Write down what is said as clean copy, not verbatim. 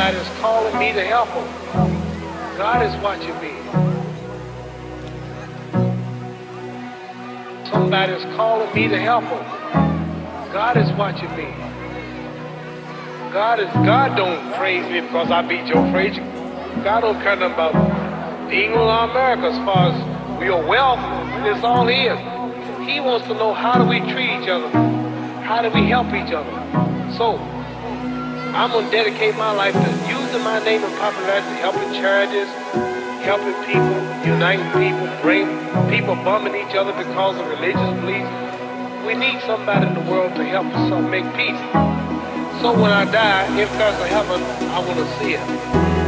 Somebody's calling me to help them. God is watching me. Somebody's calling me to help them. God is watching me. God don't praise me because I beat your praise. God don't care nothing about England or America as far as your wealth. It's all His. He wants to know how do we treat each other? How do we help each other? So, I'm going to dedicate my life to using my name and popularity, helping charities, helping people, uniting people, bring people bumming each other because of religious beliefs. We need somebody in the world to help us make peace. So when I die, if there's a heaven, I want to see it.